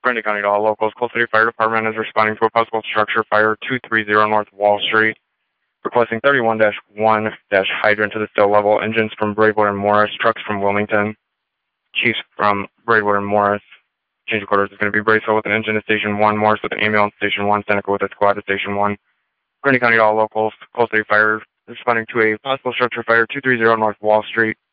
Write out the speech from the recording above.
Grundy County to all locals. Coal City Fire Department is responding to a possible structure fire 230 North Wall Street. Requesting 31-1- hydrant to the still level. Engines from Braidwood and Morris. Trucks from Wilmington. Chiefs from Braidwood and Morris. Change of quarters is going to be Braceville with an engine to Station 1. Morris with an ambulance to Station 1. Seneca with a squad to Station 1. Grundy County to all locals. Coal City Fire responding to a possible structure fire 230 North Wall Street.